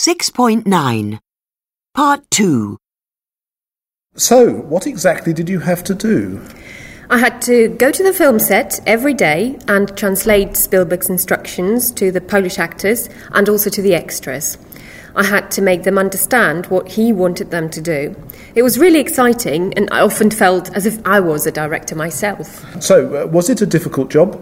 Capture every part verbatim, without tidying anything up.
six point nine. Part two. So, what exactly did you have to do? I had to go to the film set every day and translate Spielberg's instructions to the Polish actors and also to the extras. I had to make them understand what he wanted them to do. It was really exciting, and I often felt as if I was a director myself. So, uh, was it a difficult job?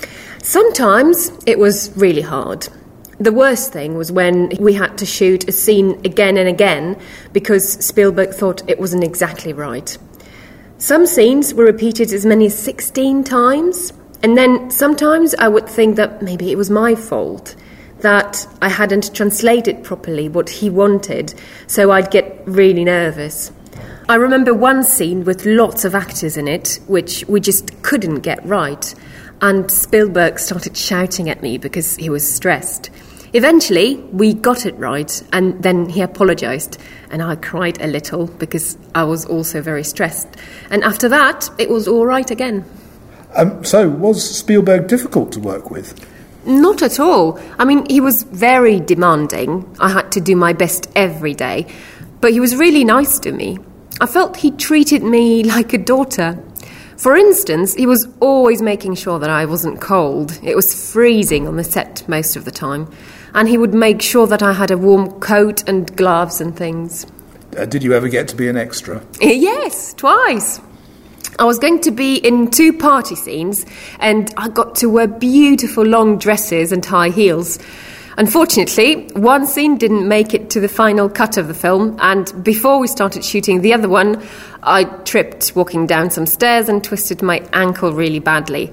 Sometimes it was really hard. The worst thing was when we had to shoot a scene again and again because Spielberg thought it wasn't exactly right. Some scenes were repeated as many as sixteen times, and then sometimes I would think that maybe it was my fault, that I hadn't translated properly what he wanted, so I'd get really nervous. I remember one scene with lots of actors in it, which we just couldn't get right, and Spielberg started shouting at me because he was stressed. Eventually, we got it right, and then he apologised, and I cried a little because I was also very stressed. And after that, it was all right again. Um, so, was Spielberg difficult to work with? Not at all. I mean, he was very demanding. I had to do my best every day, but he was really nice to me. I felt he treated me like a daughter. For instance, he was always making sure that I wasn't cold. It was freezing on the set most of the time. And he would make sure that I had a warm coat and gloves and things. Uh, did you ever get to be an extra? Yes, twice. I was going to be in two party scenes, and I got to wear beautiful long dresses and high heels. Unfortunately, one scene didn't make it to the final cut of the film, and before we started shooting the other one, I tripped walking down some stairs and twisted my ankle really badly.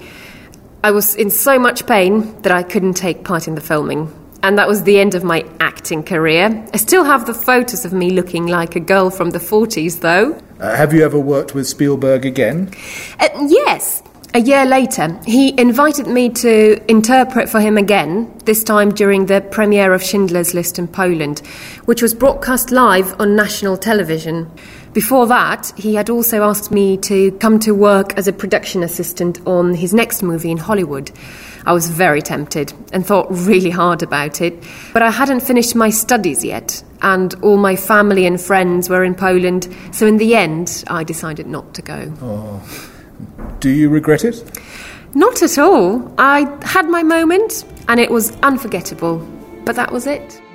I was in so much pain that I couldn't take part in the filming. And that was the end of my acting career. I still have the photos of me looking like a girl from the forties, though. Uh, have you ever worked with Spielberg again? Uh, yes. A year later, he invited me to interpret for him again, this time during the premiere of Schindler's List in Poland, which was broadcast live on national television. Before that, he had also asked me to come to work as a production assistant on his next movie in Hollywood. I was very tempted and thought really hard about it, but I hadn't finished my studies yet, and all my family and friends were in Poland, so in the end, I decided not to go. Oh. Do you regret it? Not at all. I had my moment, and it was unforgettable, but that was it.